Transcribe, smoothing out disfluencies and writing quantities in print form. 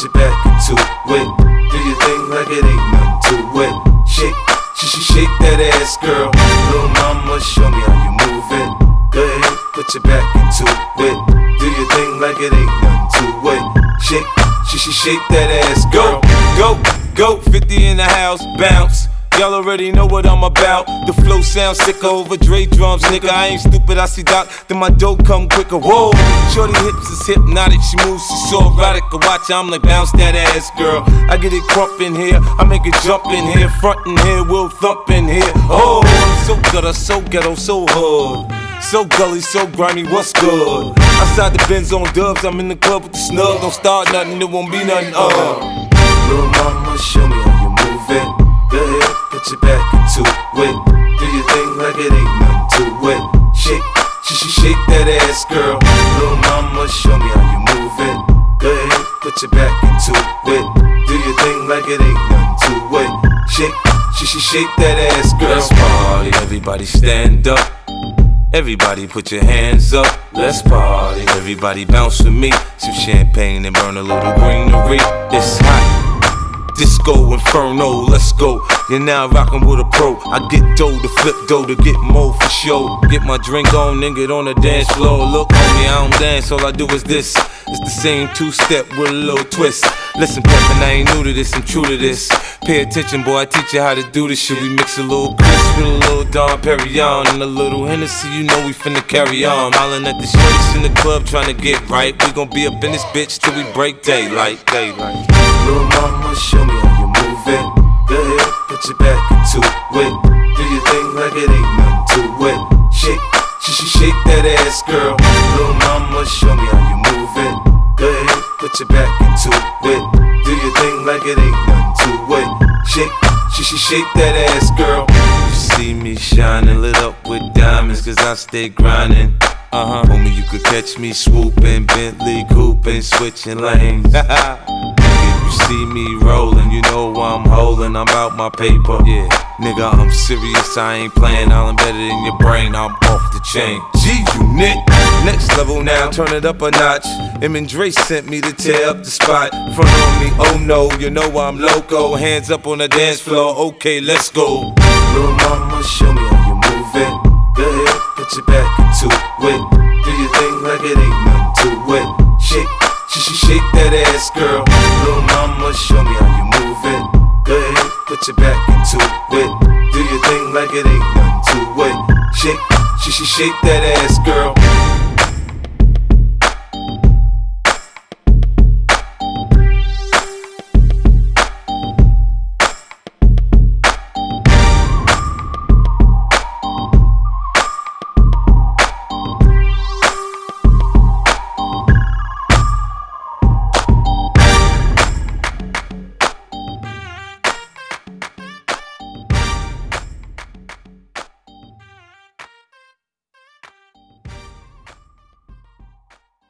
your back into it. Do your thing like it ain't nothing to it. Shake that ass, girl. Little mama, show me how you move it. Go ahead, put your back into it. Do your thing like it ain't nothing to it. Shake that ass, girl. Go, 50 in the house, bounce. Y'all already know what I'm about. The flow sounds sicker over Dre drums, nigga. I ain't stupid, I see Doc, then my dough come quicker. Whoa, shorty hips is hypnotic, she moves, she's so erotic. I watch her, I'm like, bounce that ass, girl. I get it crump in here, I make it jump in here, front in here, we'll thump in here. Oh, I'm so gutter, so ghetto, so hood. So gully, so grimy, what's good? Outside the Benz on dubs, I'm in the club with the snug. Don't start nothing, it won't be nothing, Little mama, show me how you move it. Go ahead, put your back into it. Do your thing like it ain't nothing to it. Shake that ass, girl. Little mama, show me how you move it. Go ahead, put your back into it. Do your thing like it ain't nothing to it. Shake that ass, girl. Let's party, everybody stand up. Everybody put your hands up. Let's party, everybody bounce with me. Some champagne and burn a little greenery. It's hot. Disco Inferno, let's go. You're now rockin' with a pro. I get dough to flip dough to get more for show. Get my drink on, then get on the dance floor. Look, homie, I don't dance, all I do is this. It's the same two-step with a little twist. Listen, Peppin', I ain't new to this, I'm true to this. Pay attention, boy, I teach you how to do this shit. We mix a little Chris with a little Dom Perignon and a little Hennessy, you know we finna carry on. Hollin' at the shorties in the club tryna get right. We gon' be up in this bitch till we break daylight. Little mama, show me how you move it. Go ahead, put your back into it. Do your thing like it ain't nothing to it. Shake that ass, girl. Little mama, show me how you move it. Go ahead, put your back into it. Do your thing like it ain't nothing to it. Shake that ass, girl. You see me shining, lit up with diamonds, cause I stay grinding. Homie, you could catch me swooping, Bentley cooping, switching lanes. If you see me rolling, you know I'm holding, I'm out my paper. Yeah, nigga, I'm serious, I ain't playing, I'll embed it in your brain, I'm off the chain. G-Unit, next level now, turn it up a notch. And Dre sent me to tear up the spot. Front on me, oh no, you know I'm loco. Hands up on the dance floor, okay, let's go. Little mama, show me how you move it. Go ahead, put your back into it. Do your thing like it ain't nothing to it. Shake that ass, girl. Little mama, show me how you move it. Go ahead, put your back into it. Do your thing like it ain't nothing to it. Shake that ass, girl.